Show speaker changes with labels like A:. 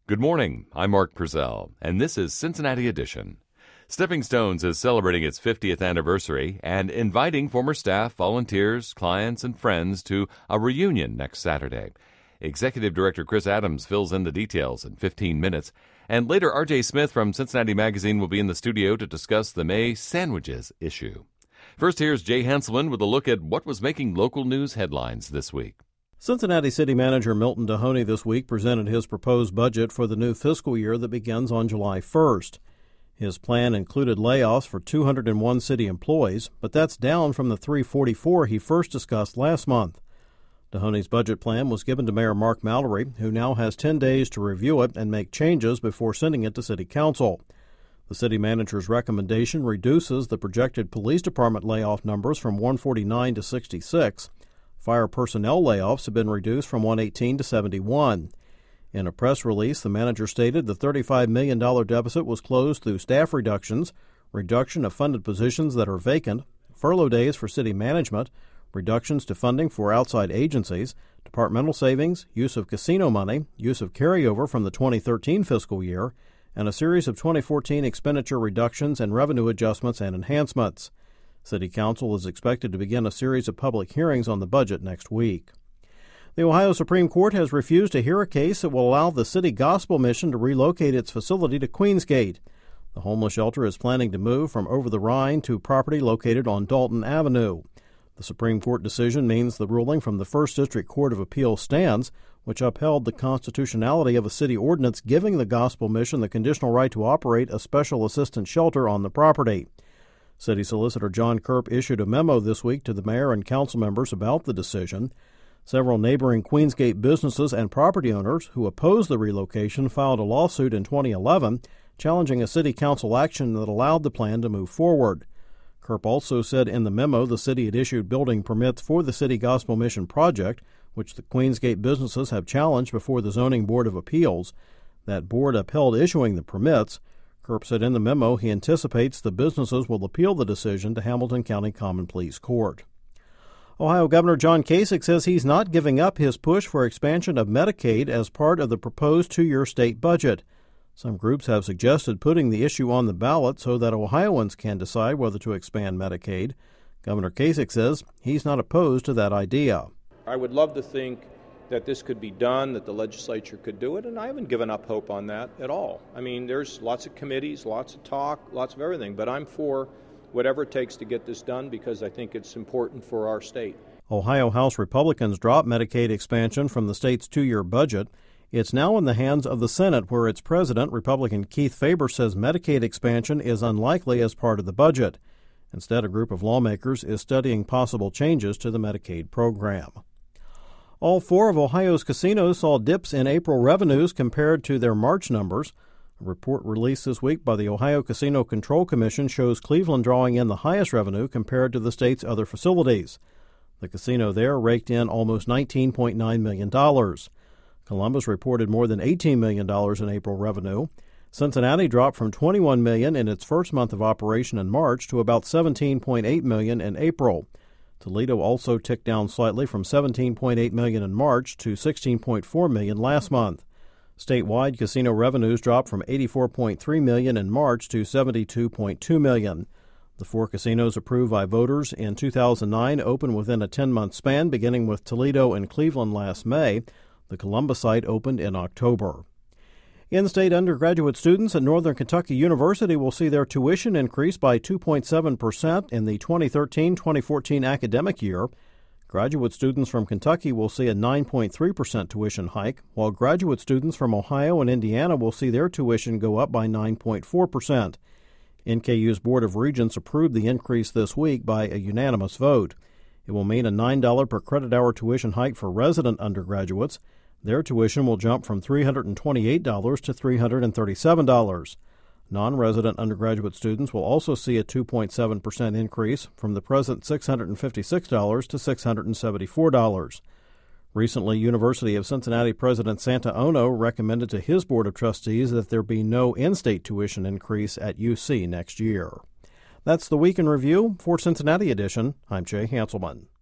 A: Good morning, I'm Mark Purcell, and this is Cincinnati Edition. Stepping Stones is celebrating its 50th anniversary and inviting former staff, volunteers, clients, and friends to a reunion next Saturday. Executive Director Chris Adams fills in the details in 15 minutes, and later R.J. Smith from Cincinnati Magazine will be in the studio to discuss the May sandwiches issue. First, here's Jay Hanselman with a look at what was making local news headlines this week.
B: Cincinnati City Manager Milton Dohoney this week presented his proposed budget for the new fiscal year that begins on July 1st. His plan included layoffs for 201 city employees, but that's down from the 344 he first discussed last month. Dohoney's budget plan was given to Mayor Mark Mallory, who now has 10 days to review it and make changes before sending it to City Council. The city manager's recommendation reduces the projected police department layoff numbers from 149 to 66. Fire personnel layoffs have been reduced from 118 to 71. In a press release, the manager stated the $35 million deficit was closed through staff reductions, reduction of funded positions that are vacant, furlough days for city management, reductions to funding for outside agencies, departmental savings, use of casino money, use of carryover from the 2013 fiscal year, and a series of 2014 expenditure reductions and revenue adjustments and enhancements. City Council is expected to begin a series of public hearings on the budget next week. The Ohio Supreme Court has refused to hear a case that will allow the City Gospel Mission to relocate its facility to Queensgate. The homeless shelter is planning to move from over the Rhine to property located on Dalton Avenue. The Supreme Court decision means the ruling from the First District Court of Appeals stands, which upheld the constitutionality of a city ordinance giving the Gospel Mission the conditional right to operate a special assistance shelter on the property. City Solicitor John Kerp issued a memo this week to the mayor and council members about the decision. Several neighboring Queensgate businesses and property owners who opposed the relocation filed a lawsuit in 2011 challenging a city council action that allowed the plan to move forward. Kerp also said in the memo the city had issued building permits for the City Gospel Mission project, which the Queensgate businesses have challenged before the Zoning Board of Appeals. That board upheld issuing the permits. Kerp said in the memo he anticipates the businesses will appeal the decision to Hamilton County Common Pleas Court. Ohio Governor John Kasich says he's not giving up his push for expansion of Medicaid as part of the proposed two-year state budget. Some groups have suggested putting the issue on the ballot so that Ohioans can decide whether to expand Medicaid. Governor Kasich says he's not opposed to that idea.
C: I would love to think that this could be done, that the legislature could do it, and I haven't given up hope on that at all. I mean, there's lots of committees, lots of talk, lots of everything, but I'm for whatever it takes to get this done because I think it's important for our state.
B: Ohio House Republicans dropped Medicaid expansion from the state's two-year budget. It's now in the hands of the Senate, where its president, Republican Keith Faber, says Medicaid expansion is unlikely as part of the budget. Instead, a group of lawmakers is studying possible changes to the Medicaid program. All four of Ohio's casinos saw dips in April revenues compared to their March numbers. A report released this week by the Ohio Casino Control Commission shows Cleveland drawing in the highest revenue compared to the state's other facilities. The casino there raked in almost $19.9 million. Columbus reported more than $18 million in April revenue. Cincinnati dropped from $21 million in its first month of operation in March to about $17.8 million in April. Toledo also ticked down slightly from $17.8 million in March to $16.4 million last month. Statewide, casino revenues dropped from $84.3 million in March to $72.2 million. The four casinos approved by voters in 2009 opened within a 10-month span, beginning with Toledo and Cleveland last May. The Columbus site opened in October. In-state undergraduate students at Northern Kentucky University will see their tuition increase by 2.7% in the 2013-2014 academic year. Graduate students from Kentucky will see a 9.3% tuition hike, while graduate students from Ohio and Indiana will see their tuition go up by 9.4%. NKU's Board of Regents approved the increase this week by a unanimous vote. It will mean a $9 per credit hour tuition hike for resident undergraduates. Their tuition will jump from $328 to $337. Non-resident undergraduate students will also see a 2.7% increase from the present $656 to $674. Recently, University of Cincinnati President Santa Ono recommended to his Board of Trustees that there be no in-state tuition increase at UC next year. That's the Week in Review. For Cincinnati Edition, I'm Jay Hanselman.